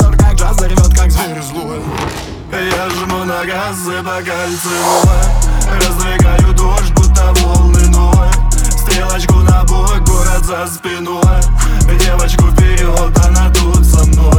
мотор как джаз, заревет как зверь злой. Я жму на газы по кольцевой, раздвигаю дождь, будто волны ной. Стрелочку на бок, город за спиной. Девочку вперед, она тут со мной.